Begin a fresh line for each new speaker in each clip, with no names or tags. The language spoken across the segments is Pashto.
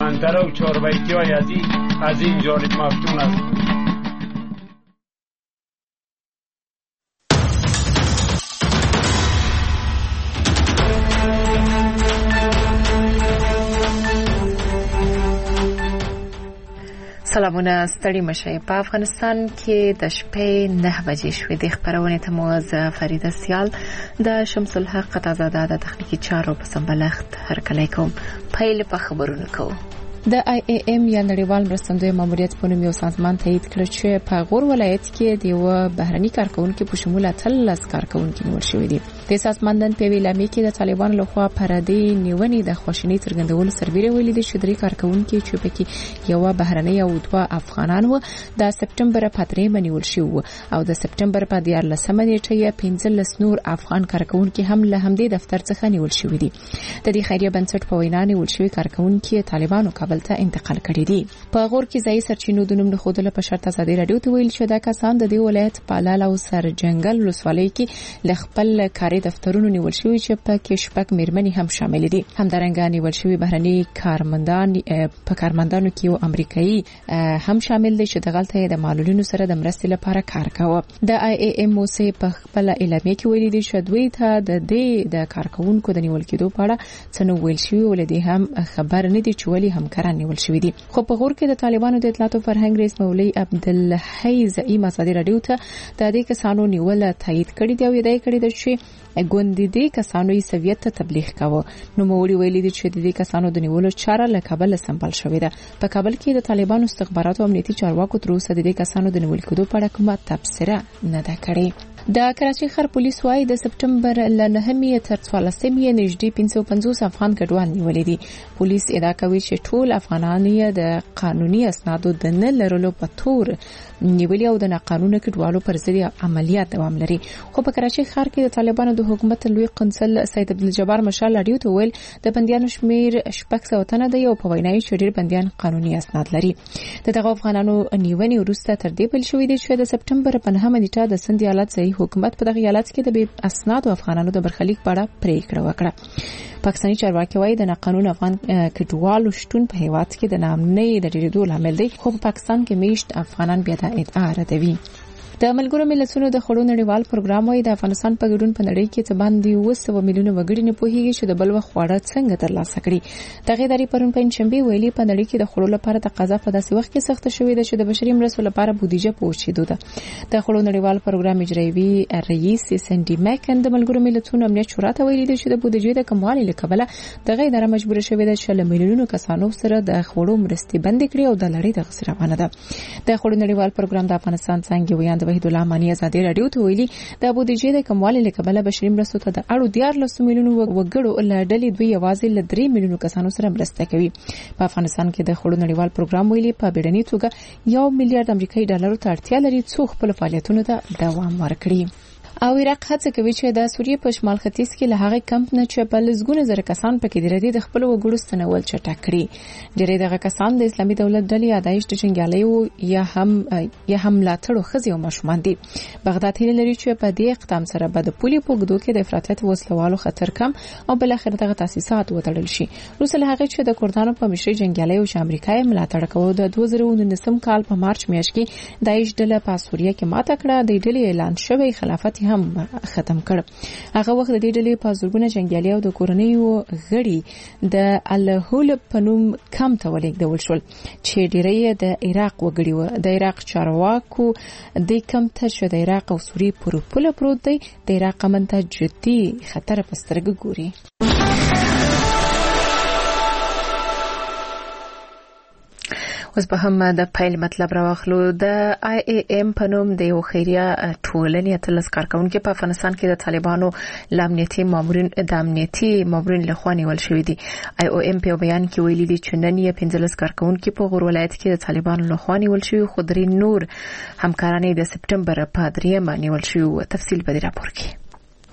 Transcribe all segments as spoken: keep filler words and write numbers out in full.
منطقه و چهاربیتی های از این از این جانب مفتون است.
سلامونه ستړي مشئ. په افغانستان کې د شپې نه بجې شوې د خبرونې ته مو زه فریده سیال د شمس الحق قطازاده د تخنیکی چارو په سمبلښت هرکلی کوم. پیل په خبرونه کوو. د آی ای ام یا نړیوال مرستندوی ماموریت په نوم یو سازمان تایید کړ چې په غور ولایت کې د یو بهرني کارکونکو په شمول اتلس کارکونکو نیول شوی دي. د سازمان د پیوی لامي کې د طالبان لخوا پردي نیونې د خوشنۍ څرګندول سربېره ویلي دي چې درې کارکونکو چې پکې یو بهرني او دوه افغانان و د سپټمبر په درې باندې ول شو او د سپټمبر په دیارلسمه نیټه یې پنځلس نور افغان کارکونکو هم له همدې دفتر څخه نیول شوی دي. د دې خیریه بنسټ په وینا نیول شوی کارکونکو طالبانو کابل ته انتقال کړي دي. په غور کې ځای سرچینو د نوم خودله په شرط ازادي رادیو ته ویل چې دا کسان د دې ولایت په لاله او سر جنگل ولسوالۍ کې ل خپل کاري دفترونو نیول شوی چې په کې شپږ میرمنې هم شامل دي. همدارنګه نیول شوی بهرني کارمندان په کارمندانو کې یو امریکایي هم شامل دي چې د غلطه د معلولینو سره د مرستې لپاره کار کاوه. د آی ای ام او سي په خپل اعلامیه کې ویلي دي چې دوی ته د دې د کارکونکو د نیول کېدو په اړه څنګه ویل شوی ولدي هم خبر نه دي چې ولې همکاران نیول شوی دي. خو په غور کې د طالبانو د اطلاعات او فرهنګ رئیس مولوی عبدالحی زعیم ازادي رادیو ته د دې کسانو نیول تایید کړي دی او یې کړي دی چې ګوندې دې کسانو یې سویت ته تبلیغ کاوه. نو مولوی ویلي دي چې د دې کسانو د نیولو چاره له کابل سمبال شوې ده. په کابل کې د طالبانو استخباراتو او امنیتي چارواکو تر اوسه د دې کسانو د نیول کېدو په اړه کومه تبصره نه ده کړې. د کراچۍ ښار پولیس وايي د سپټمبر ل نهمې تر څوارلسمې نږدې پنځه پنځوس افغان کډوال نیولې دي. پولیس ادعا کوي چې ټول افغانان یې د قانوني اسنادو د نه لرلو په تور نیولې او د ناقانونه کډوالو پر ضد عملیات دوام لري. خو په کراچۍ ښار کې د طالبانو د حکومت لوی قنصل سید عبدالجبار مشال رادیو ته ویل د بنديانو شمیر شپږ سوه تنه دی او په وینای چې ډېر بنديان قانوني اسناد لري. د دغه افغانانو نیونې وروسته تر دې بل شوې دي چې د سپټمبر په نهمه نیټه د سند ایالت ځایي حکومت په دغه ایالت کې د بې اسنادو افغانانو د برخلیک په اړه پریکړه وکړه. پاکستاني چارواکي وايي د ناقانونه افغان کډوالو شتون په هیواد کې د ناامنۍ د ډېرېدو لامل دی. خو په پاکستان کې میشت افغانان بیا د ادعا ردوي. د ملګرو ملتونو د خړو نړیوال پروګرام وايي د افغانستان په ګډون په نړۍ کې څه باندې اوه سوه میلیونه وګړي نه پوهیږي چې د بل وخت خواړه څنګه ترلاسه کړي. دغه ادارې پرون په پنځشنبه ویلي په نړۍ کې د خړو لپاره تقاضا په داسې وخت کې سخت شوې ده چې د بشري مرستو لپاره بودیجه پوښیدو ده. د خړو نړیوال پروګرام اجرایوي رئیس سندي میکن د ملګرو ملتونو امنیت شورا ته ویلي چې د بودیجې د کموالي لکبله دغه اداره مجبور شوې ده چې له میلیونونو کسانو سره د خړو مرستې بند کړي او د لړۍ د غسر روانه ده. د خړو نړیوال پروګرام د افغانستان څنګه ویاند وحید الله مانی د رادیو ته ویلي د بودیجې د کموالي لکبله بشري مرستو ته د اړو دیارلس میلیونو وګړو له ډلې دوی یوازې له درې میلیونو کسانو سره مرسته کوي. په افغانستان کې د خړو نړیوال پروګرام ویلي په بیړني توګه یو میلیارډ امریکایي ډالر ته اړتیا لري څو خپل فعالیتونو ته دوام ورکړي. او عراق هڅه کوي چې د سوریې په شمال ختیځ کې له هغه کمپ نه چې په لزګونه زره کسان پکې دي د خپل وګړو ستنول چټک کړي. ډېری دغه کسان د اسلامي دولت ډلې یادایش د جنګیالیو یا هم یا هم لاتړو خزي او ماشومان دي. بغداد هیله لري چې په دې اقدام سره به د پولي په ګدو کې د افراطیت وسلوالو خطر کم او بل اخر دغه تاسیسات وتړل شي. روس له هغه چې د کردانو په مشرۍ جنګیالیو چې امریکا یې ملاتړ کوي د دوه زره نولسم کال په مارچ میاشت کې داعش ډله په سوریه کې ماته کړه. د ډلې اعلان شوی خلافت هم ختم کړ. هغه وخت د دې ډلې په زورګونه جنگیالي او د کورنیو غړي د الهول په نوم کم ته ولېږدول شول چې ډېری د عراق وګړي و. د عراق چارواکو د کم ته چې د عراق او سوریې پر پوله پروت دی د عراق امن ته جدي خطر په سترګه ګوري. اوس به هم د پیل مطلب راوخلو. د آی ای ام په نوم د یو خیریه ټولنې اتلس کارکونکو په افغانستان کې د طالبانو لامنیتي مامورین د امنیتي مامورین لخوا نیول شوی دي. آی او ام په بیان کې ویلي دي چې نن یې پنځلس کارکونکو په غور ولایت کې د طالبانو لخوا نیول شوی خو درې نور همکاران د سپټمبر په دریمه نیول شوی. تفصیل په دې راپور کې.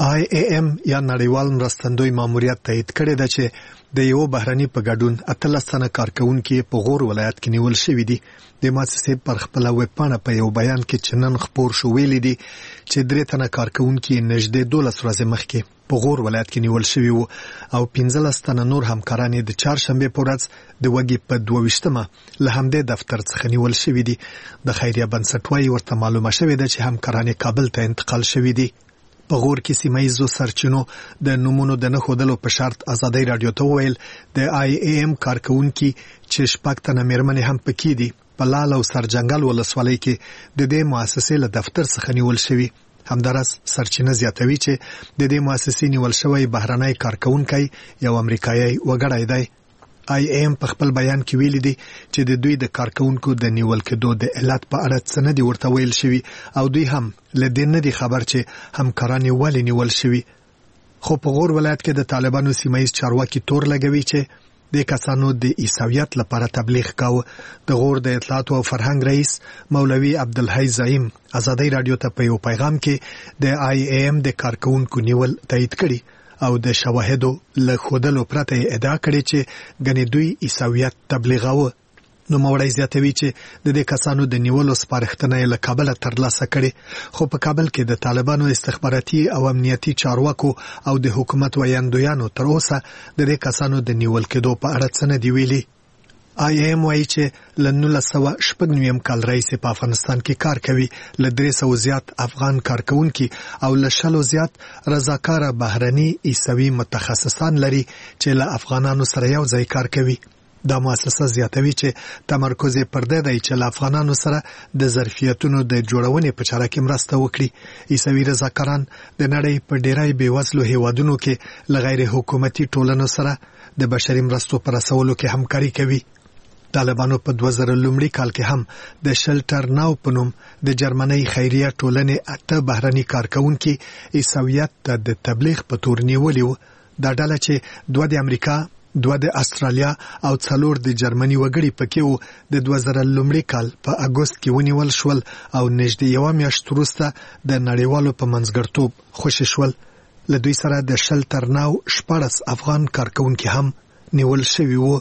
آی ای ام یا نړیوال مرستندوی ماموریت تایید کړی ده چې د یو بهرني په ګډون اتلس تنه کارکونکي په غور ولایت کې نیول شوي دي. د مؤسسې پر خپل ویبپاڼه په یو بیان کې چې نن خپور شو ویلي دي چې درې تنه کارکونکي نږدې دولس ورځې مخکې په غور ولایت کې نیول شوي وو او پنځلس تنه نور همکاران د چهارشنبه په ورځ د وګي په دوه ویشتمه له همدې دفتر څخه نیول شوي دي. د خیریه بنسټ وايي ورته معلومه شوې ده چې همکاران کابل ته انتقال شوي دي. په غور کې سیمایزو سرچینو د نمونو د نه خودلو په شرط ازادي رادیو ته ویل د آی ای ام کارکونکي چې شپږ تنه میرمنې هم پکې دي په لال او سرجنګل ولسوالۍ کې د دې مؤسسې له دفتر څخه نیول شوي. همدارس سرچینه زیاتوي چې د دې مؤسسې نیول شوی بهرنی کارکونکی یو امریکایي وګړی دی. آی ایم په خپل بیان کې ویلي دي چې د دوی د کارکونکو د نیول کېدو د علت په اړه څه نه دي ورته ویل شوي او دوی هم له دې نه دي خبر چې همکاران یې ولې نیول شوي. خو په غور ولایت کې د طالبانو سیمایي چارواکي تور لګوي چې د کسانو د عیسویت لپاره تبلیغ کاوه. د غور د اطلاعات او فرهنګ رئیس مولوي عبدالحی زعیم ازادي رادیو ته په یو پیغام کې د آی ای ام د کارکونکو نیول تایید کړي او د شواهدو له خودلو پرته ادعا کړې چې غني دوی عیسویت تبلیغاوه. نو موړی زیاتوي چې د دې کسانو د نیولو سپارښتنه له کابل ترلاسه کړي خو په کابل کې د طالبانو استخباراتي او امنیتي چارواکو او د حکومت ویاندویانو تر اوسه د دې کسانو د نیول کېدو په اړه څه نه دی ویلي. آی ایم وايي چې له نولس سوه شپږ نویم کال راهیسې په افغانستان کې کار کوي. له درې سوه زیات افغان کارکونکي او له شلو زیات رضاکاره بهرني عیسوي متخصصان لري چې له افغانانو سره یو ځای کار کوي. دا مؤسسه زیاتوي چې تمرکز یې پر دې دی چې له افغانانو سره د ظرفیتونو د جوړونې په چاره کې مرسته وکړي. عیسوي رضاکاران د نړۍ په ډیری بیوزلو هیوادونو کې له غیر حکومتي ټولنو سره د بشري مرستو پر رسولو کې همکاري کوي. طالبانو په دوه زره لومړي کال کې هم د شلټر ناو په نوم د جرمنۍ خیریه ټولنې اته بهرني کارکونکي عیسویت ته د تبلیغ په تور نیولي وو. دا ډله چې دوه د امریکا، دوه د استرالیا او څلور د جرمني وګړي پکې وو د دوه زره لومړي کال په اګوست کې ونیول شول او نږدې یو میاشت وروسته د نړیوالو په منځګړتوب خوشي شول. له دوی سره د شلټر ناو شپاړس افغان کارکونکي هم نیول شوي وو.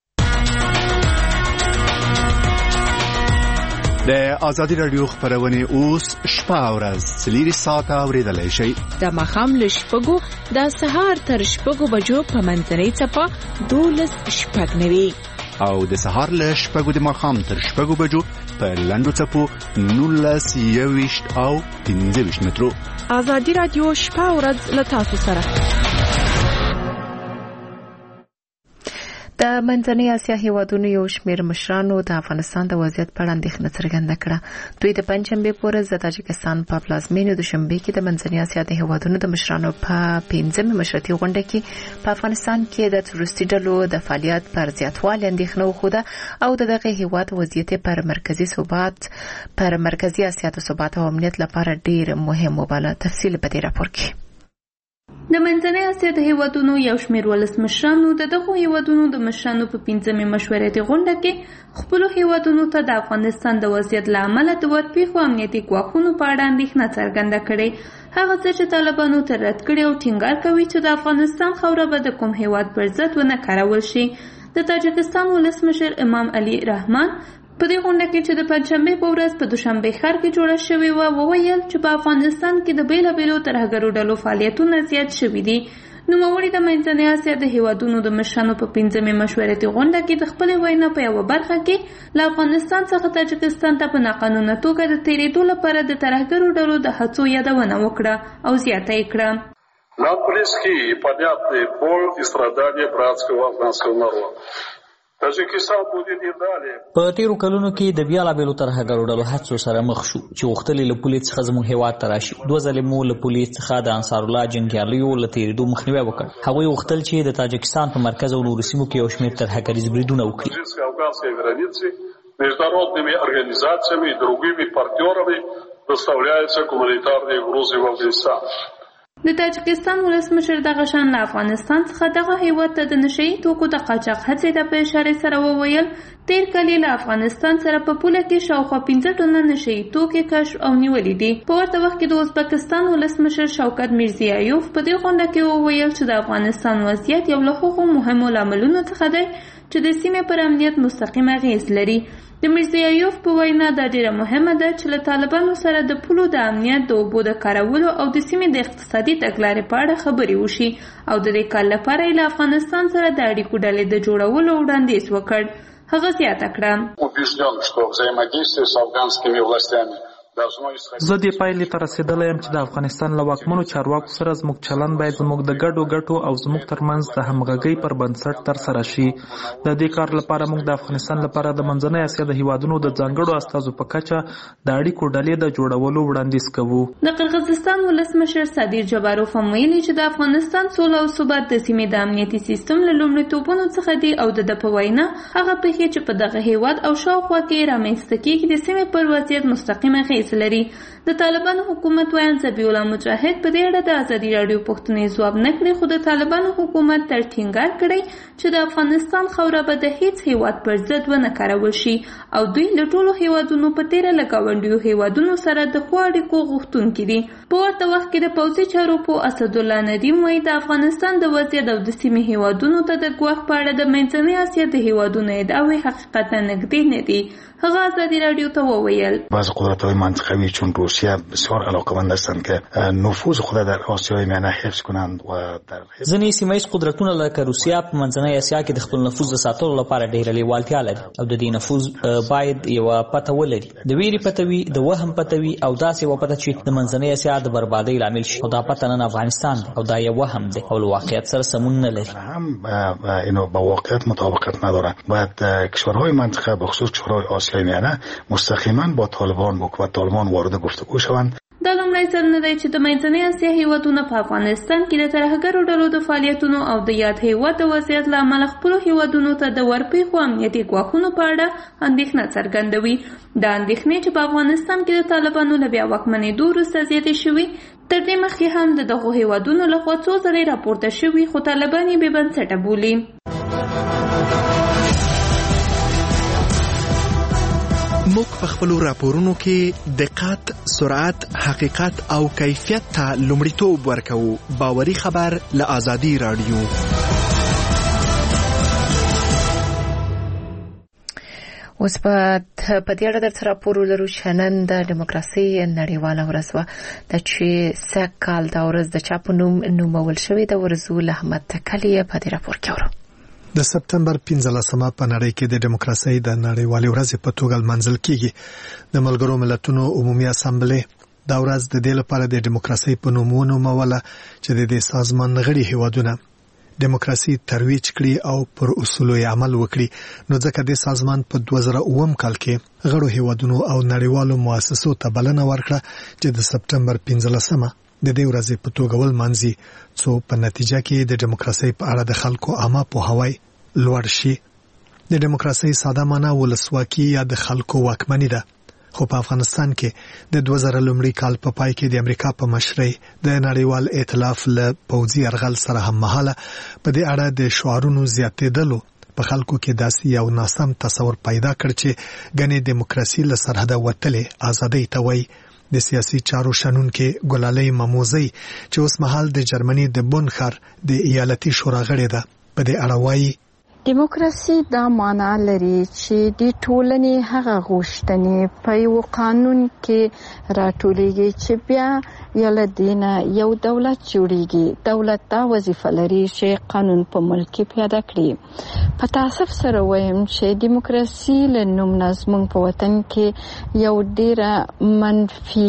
د آزادي رادیو خبرونه اوس شپه او ورځ څلور ساعته اوریدلای شئ.
د ماښام له شپږو د سهار تر شپږو بجو په منځنۍ څپه دولس شپږ نوي
او د سهار له شپږو د ماښام تر شپږو بجو په لنډو څپو نولس یوویشت او پنځه ویشت مترو.
آزادي رادیو شپه او ورځ له تاسو سره.
د منځنۍ اسیا هیوادونو یو شمېر مشرانو د افغانستان د وضعیت په اړه اندېښنه څرګنده کړه. دوی د پنجشنبې په ورځ د تاجکستان په پلازمینه دوشنبه کې د منځنۍ اسیا د هیوادونو د مشرانو په پنځمه مشرتي غونډه کې په افغانستان کې د تروریستي ډلو د فعالیت پر زیاتوالي اندېښنه وښوده او د دغه هیواد وضعیت پر مرکزی ثبات پر مرکزی اسیا د ثبات او امنیت لپاره ډیر مهم وباله. تفصیل په دې راپور کې.
د منځنۍ اسیا د هیوادونو یو شمېر ولسمشرانو د دغو هیوادونو د مشرانو په پنځمې مشورتي غونډه کې خپلو هیوادونو ته د افغانستان د وضعیت له امله د ورپېښو امنیتي ګواښونو په اړه اندېښنه څرګنده کړې. هغه څه چې طالبانو تر رد کړي او ټینګار کوي چې د افغانستان خاوره به د کوم هیواد پر ضد ونه کارول شي. د تاجکستان ولسمشر امام علي رحمان په دې غونډه کې چې د پنجشنبې په ورځ په دوشنبه ښار کې جوړه شوې وه وویل چې په افغانستان کې د بېلابېلو ترهګرو ډلو فعالیتونه زیات شوي دي. نوموړي د منځنۍ اسیا د هیوادونو د مشرانو په پنځمې مشورتي غونډه کې د خپلې وینا په یوه برخه کې له افغانستان څخه تاجکستان ته په ناقانونه توګه د تېرېدو لپاره د ترهګرو ډلو د هڅو یادونه وکړه او زیاته یې کړه.
Нам близки и понятны боль и страдания братского афганского народа.
په تیرو کلونو کې د بیلابېلو ترهګرو ډلو هڅو سره مخ شو چې غوښتل له پولیس څخه زموږ هیواد ته راشي. دوه ځلې مو له پولیس څخه د انصار الله جنګیالیو له تېرېدو مخنیوی وکړ. هغوی غوښتل چې د تاجکستان په مرکز او نورو سیمو کې یو شمېر ترهګریز بریدونه وکړي.
международными организациями и другими партнерами доставляются гуманитарные грузы в Афганистан.
د تاجکستان ولسمشر دغه شان له افغانستان څخه دغه هیواد ته د نشئی توکو د قاچاق هڅې ته په اشاره سره وویل تیر کال له افغانستان سره په پوله کې شاوخوا پنځه ټنه نشئی توکي کشف او نیولې دي. په ورته وخت کې د ازبکستان ولسمشر شوکت میرزیایوف په دې غونډه کې وویل چې د افغانستان وضعیت یو له هغو مهمو لاملونو څخه دی چې د سیمې پر امنیت مستقیم اغیز لري. د میرزیایوف په وینا دا ډیره مهمه ده چې له طالبانو سره د پولو د امنیت د اوبو د کارولو او د سیمې د اقتصادي تګلارې په اړه خبرې وشي او د دې کال لپاره یې له افغانستان سره د اړیکو ډلې د جوړولو وړاندیز وکړ. هغه زیاته کړه
زه دې پایلې ته رسېدلی یم چې د افغانستان له واکمنو چارواکو سره زموږ چلند باید زموږ د ګډو ګټو او زموږ ترمنځ د همغږۍ پر بنسټ ترسره شي. د دې کار لپاره موږ د افغانستان لپاره د منځنۍ اسیا د هیوادونو د ځانګړو استازو په کچه د اړیکو ډلې د جوړولو وړاندیز کوو.
د قرغیزستان ولسمشر صادر جباروف هم ویلي چې د افغانستان سوله او ثبات د سیمې د امنیتي سیستم له لومړیتوبونو څخه دی او د ده په وینا هغه پېښې چې په دغه هیواد او شاوخوا کې رامنځته کېږي د سیمې پر وضعیت مستقیم اغېز لري. د طالبانو حکومت ویاند ذبیح الله مجاهد په دې اړه د ازادي راډیو پوښتنې ځواب نه کړي، خو د طالبانو حکومت تر ټینګار کړی چې د افغانستان خاوره به د هیڅ هیواد پر ضد ونه کارول شي او دوی له ټولو هیوادونو په تیره له ګاونډیو هیوادونو سره د ښو اړیکو غوښتونکي دي. په ورته وخت کې د پوځي چارو په اسدالله ندیم وایي د افغانستان د وضعیت او د سیمې هیوادونو ته د ګواښ په اړه د منځنۍ اسیا د هیوادونو ادعاوې حقیقتا نږدې نه دي. هغه ازادي راډیو ته وویل
بعض قدرت‌های منطقوی چون روسیه بسیار علاقه‌مند هستند که نفوذ خود در آسیای میانه حفظ کنند و در
ځینې سیمه ییز قدرتونه لکه روسیه په منځنۍ اسیا کې د خپل نفوذ د ساتلو لپاره ډېره لیوالتیا لري او د دې نفوذ باید یوه پته ولري، د ویرې پته وي، د وهم پته وي او داسې یوه پته چې د منځنۍ اسیا د بربادۍ لامل شي او دا پته نن افغانستان دی او دا یو وهم دی او له واقعیت سره سمون نه لري.
هم اینو با واقعیت مطابقت نداره. باید کشورهای منطقه به خصوص کشورهای آسیای میانه مستقیما با طالبان و طالبان وارد گفتگو شوند.
دا لومړی ځل نه دی چې د منځنۍ اسیا هیوادونه په افغانستان کې د ترهګرو ډلو د فعالیتونو او د یاد هیواد د وضعیت له امله خپلو هیوادونو ته د ورپېښو امنیتي ګواښونو په اړه اندېښنه څرګندوي. دا اندېښنې چې په افغانستان کې د طالبانو له بیا واکمنېدو وروسته زیاتې شوي، تر دې مخکې هم د دغو هیوادونو لخوا څو ځلې راپورته شوي، خو طالبان یې بې بنسټه بولي.
موږ په خپلو راپورونو کې دقت، سرعت، حقیقت او کیفیت ته لومړیتوب ورکوو. باوري خبر له ازادي راډیو.
اوس په دې اړه درته راپور ولرو چې نن د ډیموکراسۍ نړیواله ورځ وه، د چې سږ کال دا ورځ د چا په نوم نومول شوې ده. ورزول احمد تکلی په دې راپور کې اورو.
د سپتمبر پنځلسمه په نړۍ کې د ډیموکراسۍ د نړیوالې ورځې په توګه لمانځل کیږي. د ملګرو ملتونو عمومي اسامبلې دا ورځ د دې لپاره د ډیموکراسۍ په نوم ونوموله چې د دې سازمان غړي هیوادونه ډیموکراسي ترویج کړي او پر اصولو یې عمل وکړي. نو ځکه د سازمان په دوه زره اووم کال کې غړو هیوادونو او نړیوالو مؤسسو ته بلنه ورکړه چې د سپتمبر پنځلسمه د دې ورځې په توګه ولمانځي، څو په نتیجه کې د ډیموکراسۍ په اړه د خلکو عامه پوهاوی لوړ شي. د ډیموکراسۍ ساده معنا ولسواکي یا د خلکو واکمني ده، خو په افغانستان کې د دوه زره لومړي کال په پای کې د امریکا په مشرۍ د نړیوال ائتلاف له پوځي یرغل سره هم مهاله په دې اړه د شعارونو زیاتېدلو په خلکو کې داسې یو ناسم تصور پیدا کړ چې ګنې ډیموکراسي له سرحده وتلې ازادۍ ته وایي. د سیاسي چارو شنونکي ګلالۍ مموزی چې اوس مهال د جرمني د بون ښار د ایالتي شورا غړې ده، په دې اړه وایي
دیموکراسي دا معنا لري چې د ټولنې هغه غوښتنې په یو قانون کې راټولېږي چې بیا یله دینه یو دولت جوړیږي. دولت دا وظیفه لري چې قانون په ملک کې پیاده کړي. په تاسف سره وایم چې دیموکراسي له نوم نظم په وطن کې یو ډیره منفي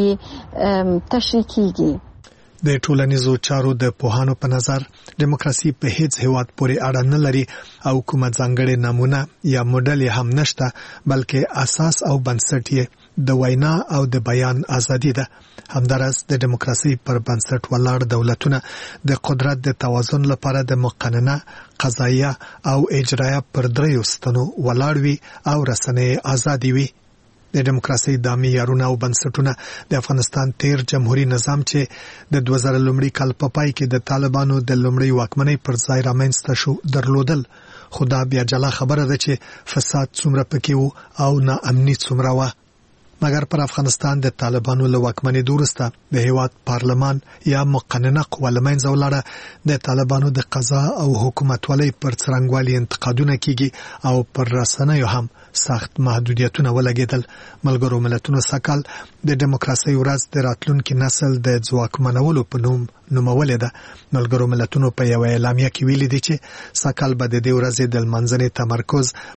تشریح کیږي.
د ټولنیزو چارو د پوهانو په نظر دیموکراسي په هیڅ هیواد پورې اړه نه لري او کومه ځانګړې نمونه یا موډل هم نشته، بلکې اساس او بنسټ یې د وینا او د بیان ازادي ده. همدارس د دیموکراسي پر بنسټ ولاړ دولتونه د قدرت د توازن لپاره د مقننه، قضایه او اجرایه پر دریو ستنو ولاړ وي او رسنۍ ازادي وي. د دیموکراسي د معیارونو او بنسټونو د افغانستان تیر جمهوریت نظام چې د دوه زره لومړي کال په پای کې د طالبانو د لومړي واکمنۍ پر ځای رامنځته شو درلودل، خو دا بیا جلا خبره ده چې فساد څومره پکې وو او ناامني څومره وه. مګر پر افغانستان د طالبانو له واکمنۍ وروسته د هیواد پارلمان یا مقننه قوه له منځه ولاړه. د طالبانو د قضا او حکومتولۍ پر څرنګوالي انتقادونه کیږي او پر رسنیو هم سخت محدودیتونه ولګېدل. ملګرو ملتونو سکهال د دیموکراسي ورځ د راتلونکي نسل د ځواکمنولو په نوم نومولې ده. ملګرو ملتونو په یو اعلامیه کې ویلي دي چې سکهال به د دې ورځې د لمانځنې تمرکز